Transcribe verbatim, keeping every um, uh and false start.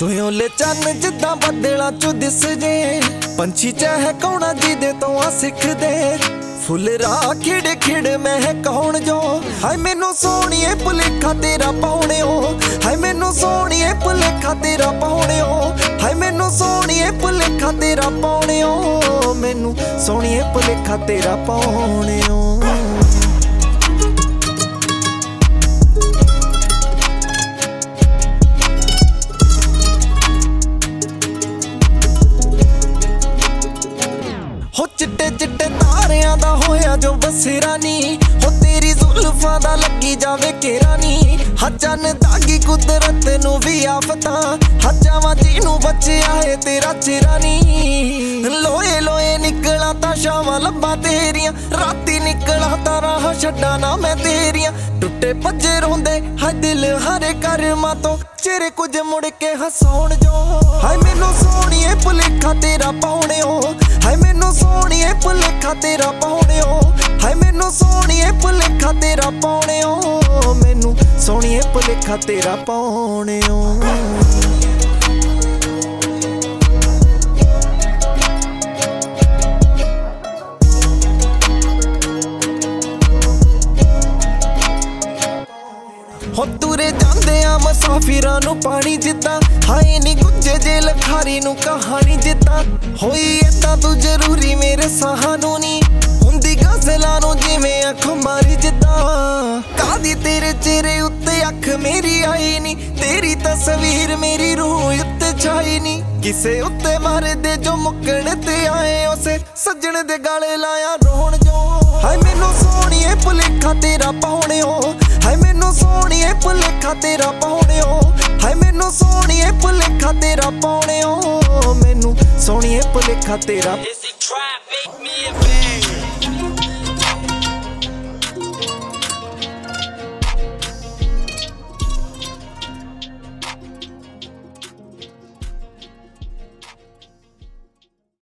ਤੂੰ ਲੈ ਚੰਨ ਜਿੱਦਾਂ ਬੱਦਲਾਂ ਚੋਂ ਦਿਸ ਜੇ, ਪੰਛੀ ਚਹਿਕਾਉਣਾ ਜਿਹਦੇ ਤੋਂ ਆ ਸਿੱਖਦੇ। ਫੁੱਲ ਰਾਹ ਖਿੜ ਖਿੜ ਮਹਿਕਾਉਣ ਜੋ, ਹਾਏ ਮੈਨੂੰ ਸੋਹਣੀਏ ਭੁਲੇਖਾ ਤੇਰਾ ਪਾਉਣਿਓ, ਹਾਏ ਮੈਨੂੰ ਸੋਹਣੀਏ ਭੁਲੇਖਾ ਤੇਰਾ ਪਾਉਣਿਓ, ਹਾਏ ਮੈਨੂੰ ਸੋਹਣੀਏ ਭੁਲੇਖਾ ਤੇਰਾ ਪਾਉਣਿਓ, ਮੈਨੂੰ ਸੋਹਣੀਏ ਭੁਲੇਖਾ ਤੇਰਾ ਪਾਉਣਿਓ। ਹੋ ਚਿੱਟੇ ਚਿੱਟੇ ਤਾਰਿਆਂ ਦਾ ਹੋਇਆ ਜੋ ਬਸੇਰਾ ਨੀ, ਹੋ ਤੇਰੀ ਜ਼ੁਲਫਾਂ ਦਾ ਲੱਗੀ ਜਾਵੇ ਘੇਰਾ ਨੀ। ਹਾਂ ਚੰਨ ਦਾਗੀ ਕੁਦਰਤ ਨੂੰ ਵੀ ਆਫਤਾਂ, ਹਾਂ ਚਾਵਾਂ ਜਿਹਨੂੰ ਬਚਿਆ ਏ ਤੇਰਾ ਚਿਹਰਾ ਨੀ। ਲੋਏ ਲੋਏ ਨਿਕਲਾਂ ਤਾਂ ਸ਼ਾਮਾਂ ਲੱਭਾਂ ਤੇਰੀਆਂ, ਰਾਤੀ ਨਿਕਲਾਂ ਤਾਂ ਰਾਹ ਛੱਡਾਂ ਨਾ ਮੈਂ ਤੇਰੀਆਂ। ਟੁੱਟੇ ਭੱਜੇ ਰੋਂਦੇ ਹਾਏ ਦਿਲ ਹਰੇ ਕਰਮਾਂ ਤੋਂ, ਚਿਹਰੇ ਕੁਝ ਮੁੜ ਕੇ ਹਸਾਉਣ ਜੋ। ਹਾਏ ਮੈਨੂੰ ਸੋਹਣੀਏ ਭੁਲੇਖਾ ਤੇਰਾ ਪਾਉਣਿਓ, ਹਾਏ ਮੈਨੂੰ ਸੋਹਣੀਏ ਭੁਲੇਖਾ ਤੇਰਾ ਪਾਉਣਿਓ, ਹਾਏ ਮੈਨੂੰ ਸੋਹਣੀਏ ਭੁਲੇਖਾ ਤੇਰਾ ਪਾਉਣਿਓ, ਮੈਨੂੰ ਸੋਹਣੀਏ ਭੁਲੇਖਾ ਤੇਰਾ ਪਾਉਣਿਓ। ਹੋ ਤੁਰੇ ਜਾਂਦੇ ਆ ਮੁਸਾਫਿਰਾਂ ਨੂੰ ਪਾਣੀ ਜਿੱਦਾਂ, ਹਾਏ ਨੀ ਗੁੱਜੇ ਜੇ ਲਖਾਰੀ ਨੂੰ ਕਹਾਣੀ ਜਿੱਦਾਂ। ਹੋਈ ਏਦਾਂ ਤੂੰ ਜ਼ਰੂਰੀ ਮੇਰੇ ਸਾਹਾਂ ਨੂੰ ਨੀ, ਹੁੰਦੀ ਗਜ਼ਲਾਂ ਨੂੰ ਜਿਵੇਂ ਅੱਖ ਮਾਰੀ ਜਿੱਦਾਂ। ਕਾਦੀ ਤੇਰੇ ਚਿਹਰੇ ਉੱਤੇ ਅੱਖ ਮੇਰੀ ਆਈ ਨੀ, ਤੇਰੀ ਤਸਵੀਰ ਮੇਰੀ ਰੂਹ ਉੱਤੇ ਛਾਈ ਨੀ। ਕਿਸੇ ਉੱਤੇ ਮਾਰਦੇ ਜੋ ਮੁੱਕਣ ਤੇ ਆਏ, ਉਸੇ ਸੱਜਣ ਦੇ ਗਾਲੇ ਲਾਇਆ ਰੋਣ ਜੋ। ਹਾਏ ਮੈਨੂੰ ਸੋਹਣੀਏ ਭੁਲੇਖਾ ਤੇਰਾ ਪਾਉਣਿਓ, ਹਾਏ ਮੈਨੂੰ ਸੋਹਣੀਏ ਭੁਲੇਖਾ ਤੇਰਾ ਪਾਉਣਿਓ, ਹਾਏ ਮੈਨੂੰ ਸੋਹਣੀਏ ਭੁਲੇਖਾ ਤੇਰਾ ਪਾਉਣਿਓ, ਮੈਨੂੰ ਸੋਹਣੀਏ ਭੁਲੇਖਾ ਤੇਰਾ।